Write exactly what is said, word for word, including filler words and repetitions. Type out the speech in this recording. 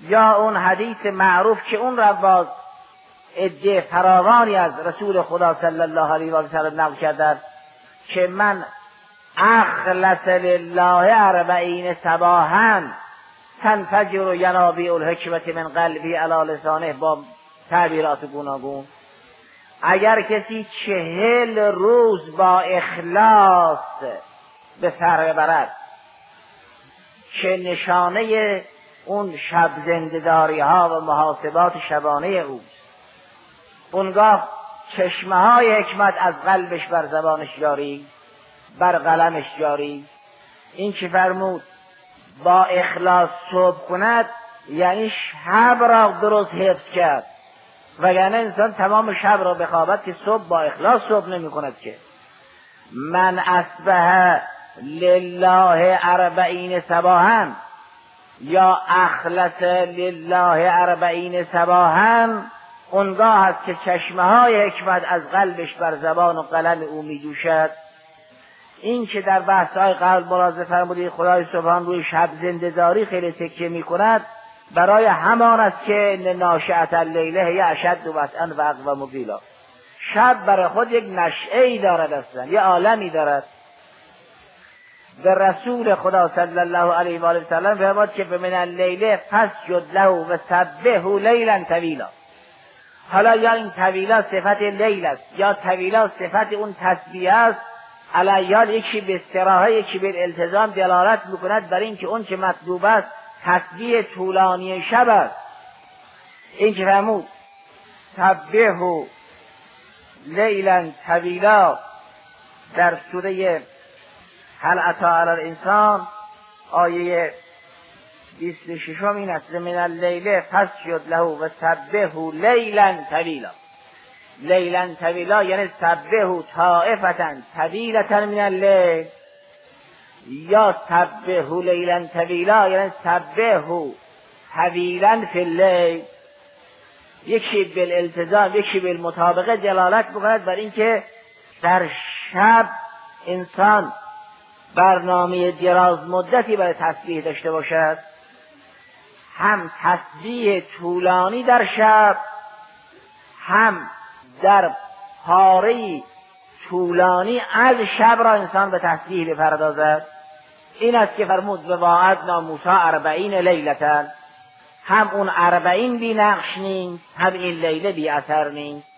یا اون حدیث معروف که اون را باز عده فراوانی از رسول خدا صلی الله علیه و سلم نقل کردند که من اخلص لله اربعین صباحا تنفجر ینابیع الحکمت من قلبی علی لسانه، با تعبیرات گوناگون. اگر کسی چهل روز با اخلاص به سر ببرد که نشانه اون شب زنده‌داری ها و محاسبات شبانه اوست، اونگاه چشمه های حکمت از قلبش بر زبانش جاری، بر قلمش جاری. این که فرمود با اخلاص صبح کند یعنی شب را درست حفظ کرد، وگرنه انسان تمام شب را بخوابد که صبح با اخلاص صبح نمی کند که. من اصبح لله اربعین صباحا یا اخلص لله اربعین صباحا، اونگاه است که چشمه های حکمت از قلبش بر زبان و قلم او می جوشد. این که در بحث های قبل ملاحظه فرمودید خدای سبحان روی شب زنده‌داری خیلی تکیه می کند، برای همان است که ناشئة اللیله هی اشد وطئا و اقوم قیلا. شب برای خود یک نشئه‌ای دارد، اصلا یه عالمی دارد. به رسول خدا صلی الله علیه و آله و سلم فرمود که من اللیل فاسجد له و سبحه لیلا طویلا. حالا یا این طویلا صفت لیل است یا طویلا صفت اون تسبیح است، علیال یکی به استراحه یکی به التزام دلالت میکند بر این که اون که مطلوب است تسبیح طولانی شب است. این که فرمود سبحه لیلا طویلا در سوره هل اتی علی الانسان آیه بیست و شش این است من اللیل فاسجد له و سبحه لیلا طویلا. لیلا طویلا یعنی سبحه طائفة طویلة من اللیل، یا سبحه لیلا طویلا یعنی سبحه طویلا فی اللیل. یکی بالالتزام یکی بالمطابقه دلالت می‌کند بر اینکه در شب انسان برنامه دراز مدتی برای تسبیح داشته باشد، هم تسبیح طولانی در شب، هم در پاره طولانی از شب را انسان به تسبیح بپردازد. این است که فرمود و وعدنا موسی اربعین لیلة، هم اون اربعین بی نقش نیست، هم این لیله بی اثر نیست.